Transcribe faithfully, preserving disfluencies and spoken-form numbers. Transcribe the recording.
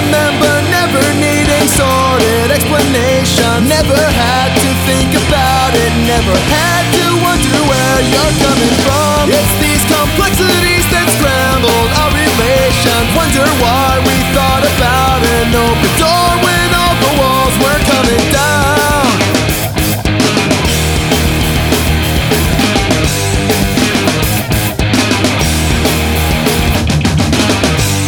remember never needing sorted explanation. Never had to think about it, never had to wonder where you're coming from. It's these complexities that scrambled our relation. Wonder why we